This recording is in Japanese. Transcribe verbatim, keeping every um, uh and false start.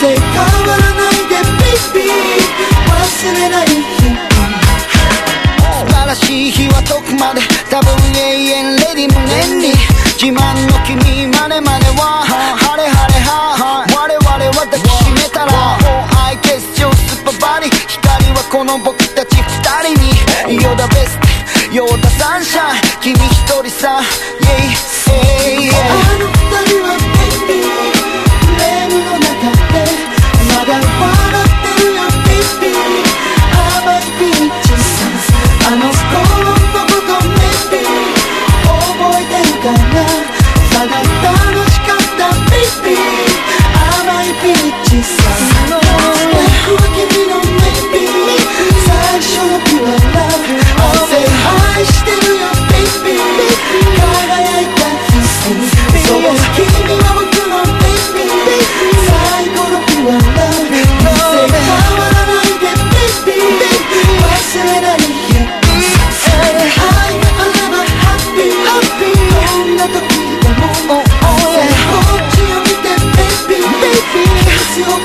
変わらないで Baby 忘れない日素晴らしい日は遠くまで多分永遠レディ胸に自慢の君までまでは